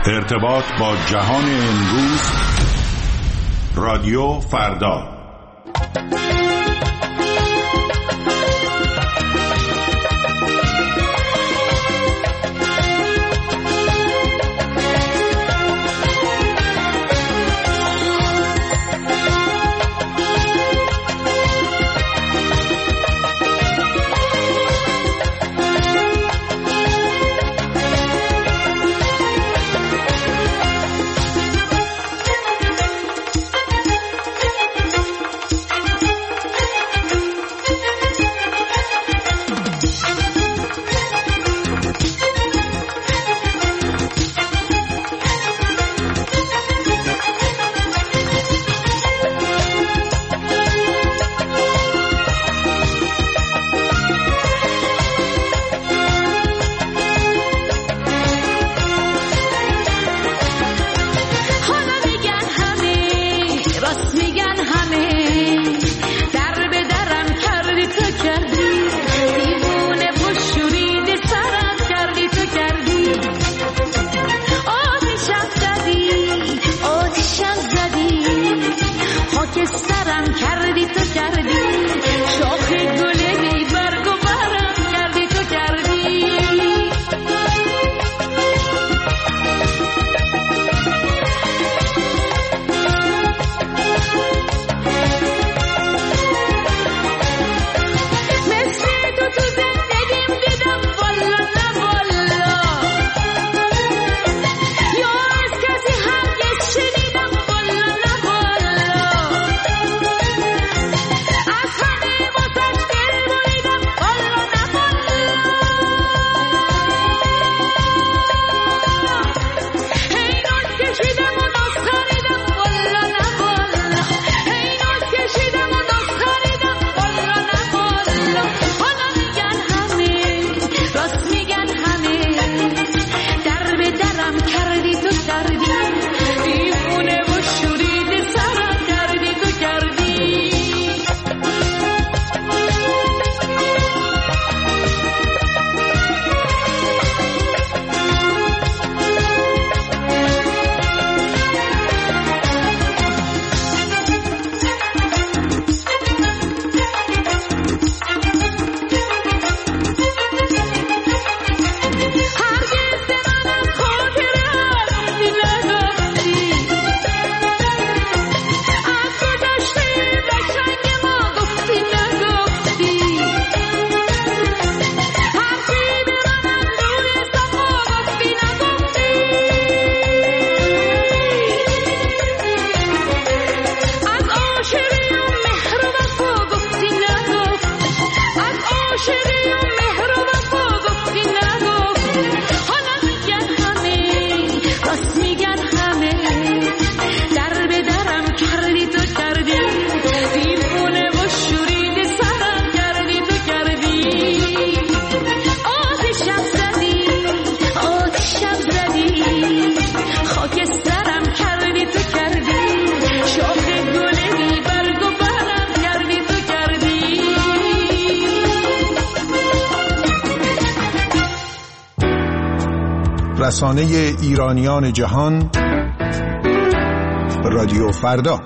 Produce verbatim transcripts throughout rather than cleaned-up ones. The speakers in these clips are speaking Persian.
ارتباط با جهان امروز، رادیو فردا. رسانه ایرانیان جهان، رادیو فردا.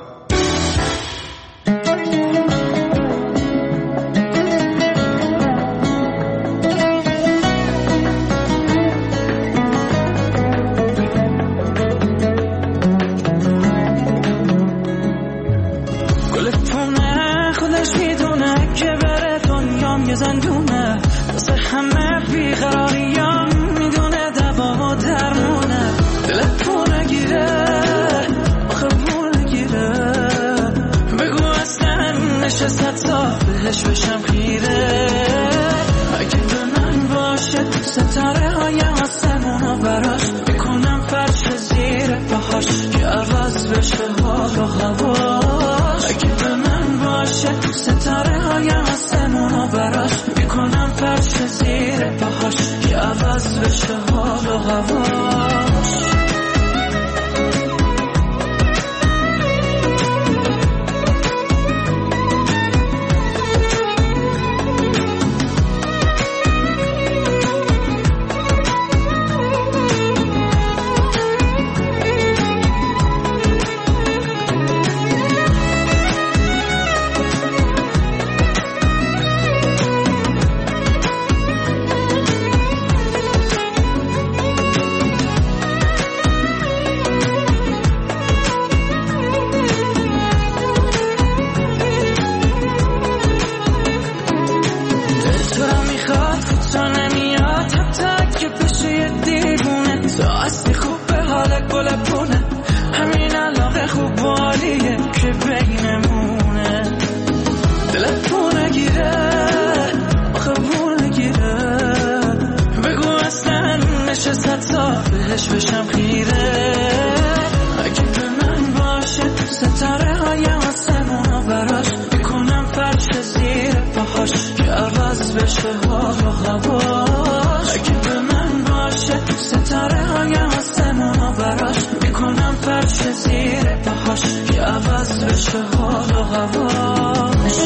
تو هستی خوب به حالت گلپونه، همین علاقه خوب بالیه که بینمونه. دلت پونه گیره آخه پونه گیره، بگو اصلا نشستت تا بهش بشم خیره. اگه به من باشه ستاره های آسمون و براش میکنم فرش زیر پاهاش که عوض بشه حال و هواش. اگه به من باشه ستاره های آسمون و براش میکنم فرش زیر پاهاش که عوض بشه حال و هواش.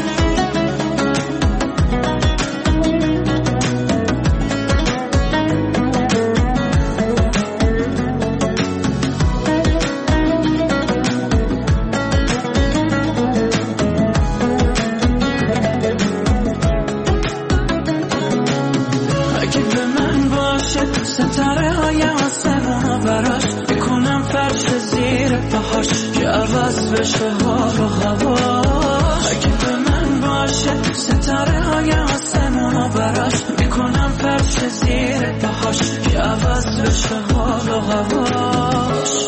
ستاره های آسمون و براش میکنم فرش زیر پاهاش که عوض بشه حال و هواش. اگه به من باشه ستاره های آسمون و براش میکنم فرش زیر پاهاش که عوض بشه حال و هواش.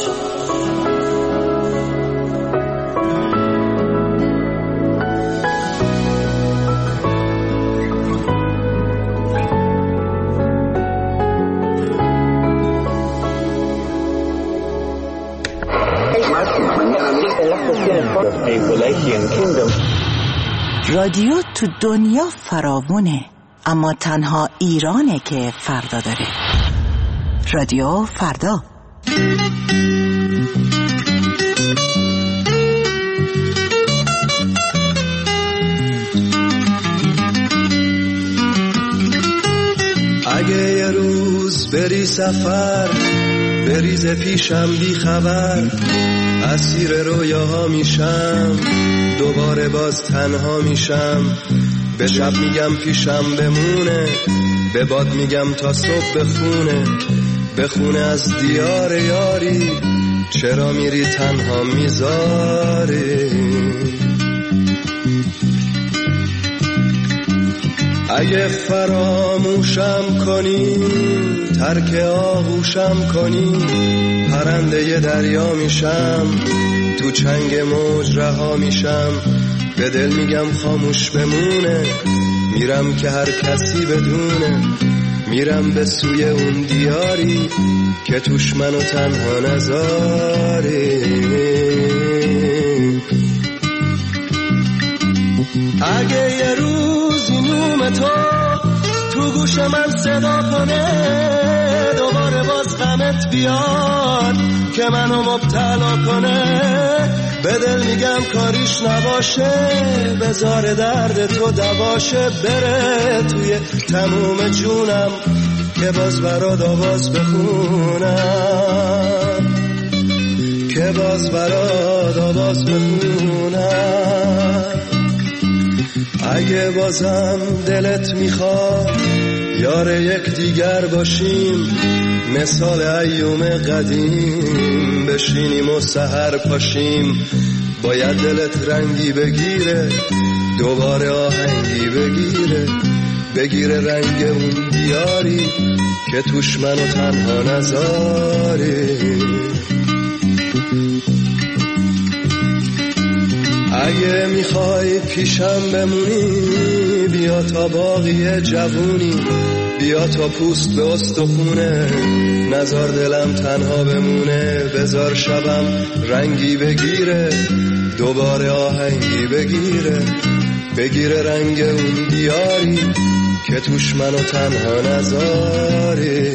رادیو تو دنیا فراوونه، اما تنها ایرانه که فردا داره. رادیو فردا. اگه یه روز بری سفر بریز پیشم بی خبر، اسیر رویاها میشم دوباره باز تنها میشم. به شب میگم پیشم بمونه، به باد میگم تا صبح بخونه. بخونه از دیار یاری، چرا میری تنها میذاری. اگه فراموشم کنی ترک آغوشم کنی، پرنده ی دریا میشم تو چنگ موج رها میشم. به دل میگم خاموش بمونه، میرم که هر کسی بدونه. میرم به سوی اون دیاری که توش منو تنها نذاری. اگه یه روزی نوم تو تو گوش من صدا کنه، دوباره باز غمت بیاد که منو مبتلا کنه. به دل میگم کاریش نباشه، بذار درد تو دواشه. بره توی تموم جونم که باز برات آواز بخونم، که باز برات آواز بخونم. اگه بازم دلت میخواد یار یک دیگر باشیم، مثال ایوم قدیم بشینیم و سحر پاشیم. باید دلت رنگی بگیره، دوباره آهنگی بگیره. بگیره رنگ اون دیاری که توش منو تنها نذاری. اگه میخوای پیشم بمونی، بیا تا باقی جوونی. بیا تا پوست به استخونه، نزار دلم تنها بمونه. بذار شبم رنگی بگیره، دوباره آهنگی بگیره. بگیره رنگ اون دیاری که توش منو تنها نذاری.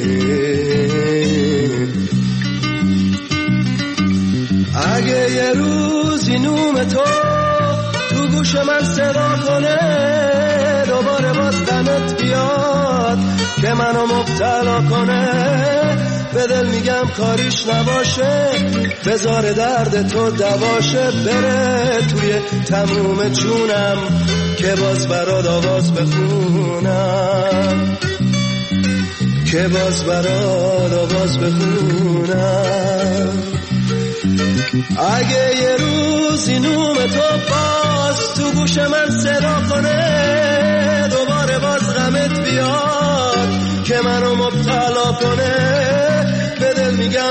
اگه یه روزی نوم تو تو گوش من صدا کنه، دوباره باز غمت بیاد که منو مبتلا کنه. به دل میگم کاریش نباشه، بذار درد تو دواشه. بره توی تموم جونم که باز برات آواز بخونم، که باز برات آواز بخونم. اگه یه روزی نوم تو باز تو گوش من صدا کنه، دوباره باز غمت بیاد که منو مبتلا کنه.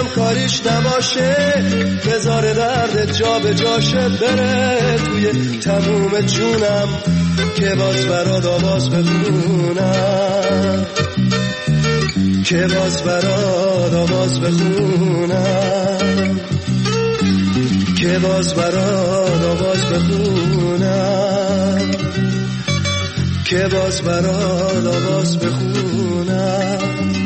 کاریش نباشه، بذار درد جا به جاشه، بره توی تموم جونم که باز برات آواز بخونم، که باز برات آواز بخونم، که باز برات آواز بخونم، که باز برات آواز بخونم،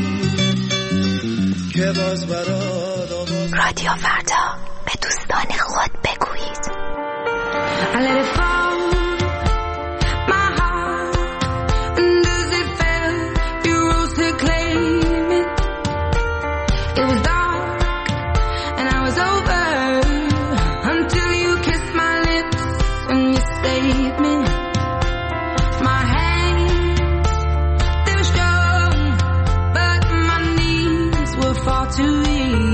که باز برات آواز. رادیو فردا، به دوستان خود بگویید. I let it fall, my heart, and as it fell, you rose to claim it. It was dark, and I was over, until you kissed my lips, and you saved me. My hands, they were strong, but my knees were far too weak.